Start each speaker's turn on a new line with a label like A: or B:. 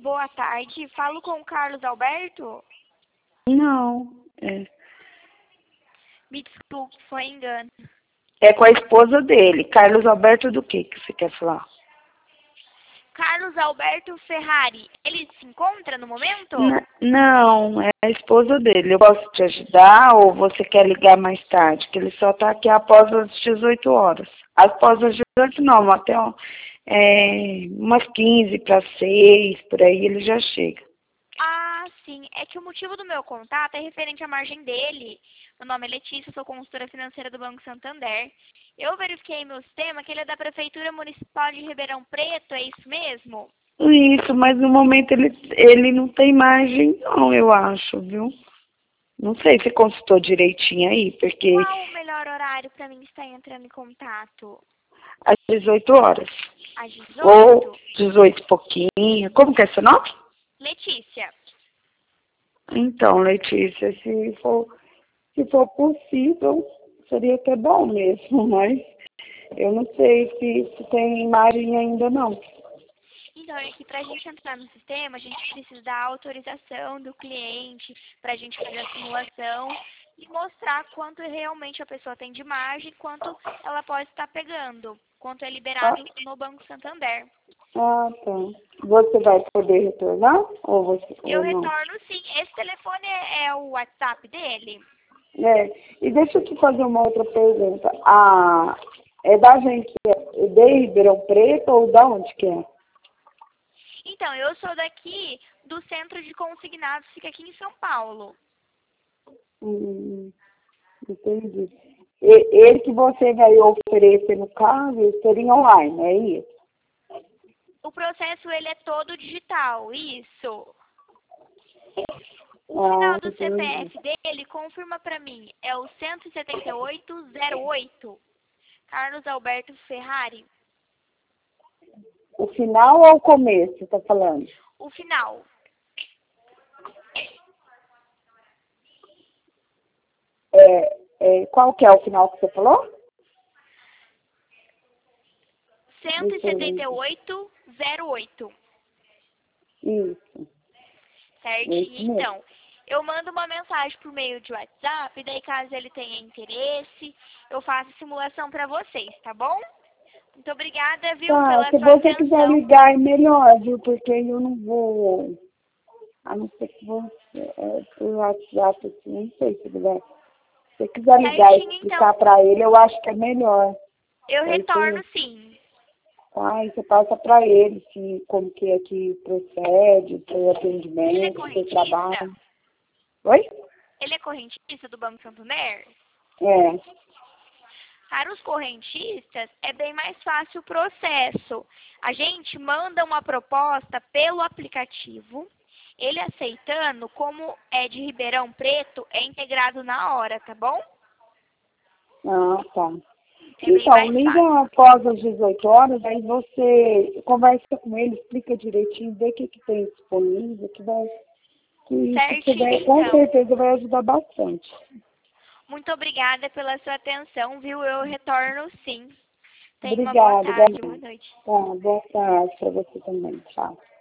A: Boa tarde. Falo com o Carlos Alberto?
B: Não,
A: Me desculpe, foi engano.
B: é com a esposa dele. Carlos Alberto do que você quer falar?
A: Carlos Alberto Ferrari. Ele se encontra no momento?
B: Não, é a esposa dele. Eu posso te ajudar ou você quer ligar mais tarde? Que ele só está aqui após as 18 horas. Após as 18 não, até umas 15 para 6, por aí ele já chega.
A: Ah, sim. É que o motivo do meu contato é referente à margem dele. Meu nome é Letícia, sou consultora financeira do Banco Santander. Eu verifiquei meu sistema que ele é da Prefeitura Municipal de Ribeirão Preto, é isso mesmo?
B: Isso, mas no momento ele não tem margem não, eu acho, viu? Não sei se consultou direitinho aí, porque
A: Qual o melhor horário para mim estar entrando em contato?
B: às 18 horas.
A: Às 18?
B: Ou 18 e pouquinho. Como que é seu nome?
A: Letícia.
B: Então, Letícia, se for possível, seria até bom mesmo, mas eu não sei se tem imagem ainda não.
A: Então, é que para a gente entrar no sistema, a gente precisa da autorização do cliente, para a gente fazer a simulação e mostrar quanto realmente a pessoa tem de margem, quanto ela pode estar pegando, quanto é liberado no Banco Santander.
B: Ah, tá. Você vai poder retornar
A: Eu
B: ou não?
A: retorno sim. Esse telefone é o WhatsApp dele?
B: E deixa eu te fazer uma outra pergunta. É da gente, é de Ribeirão Preto ou da onde que é?
A: Então, eu sou daqui do Centro de Consignados, fica aqui em São Paulo.
B: Entendi. Ele que você vai oferecer no caso seria online, é isso?
A: O processo, ele é todo digital, isso. O
B: Ah,
A: final do
B: entendi.
A: CPF dele, confirma para mim, é o 17808. Carlos Alberto Ferrari.
B: O final ou o começo, você tá falando?
A: O final.
B: Qual que é o final que você falou?
A: 17808.
B: Isso.
A: Certinho?
B: Mesmo.
A: Então, eu mando uma mensagem por meio de WhatsApp, daí caso ele tenha interesse, eu faço a simulação para vocês, tá bom? Muito obrigada, viu,
B: Tá,
A: pela
B: se
A: sua
B: você quiser
A: atenção.
B: ligar é melhor, viu? Porque eu não vou, a não ser que você, por WhatsApp, assim, não sei se ele vai. Se você quiser ligar e
A: Certinho,
B: explicar
A: então.
B: para ele, eu acho que é melhor.
A: Eu
B: Aí
A: retorno sim.
B: aí você passa para ele como que é que procede, o seu
A: Ele é
B: atendimento, o seu
A: correntista?
B: trabalho. Oi?
A: Ele é correntista do Banco Santander?
B: É.
A: Para os correntistas, é bem mais fácil o processo. A gente manda uma proposta pelo aplicativo. Ele aceitando, como é de Ribeirão Preto, é integrado na hora, tá bom?
B: Ah, tá.
A: É bem
B: Então,
A: mais fácil.
B: liga após as 18 horas, aí você conversa com ele, explica direitinho, vê o que tem disponível, que se
A: Certinho,
B: tiver, com
A: então.
B: certeza vai ajudar bastante.
A: Muito obrigada pela sua atenção, viu? Eu retorno sim. Tenha uma boa
B: Obrigada,
A: tarde, boa
B: igualmente.
A: noite.
B: Tá, boa tarde para você também. Tchau.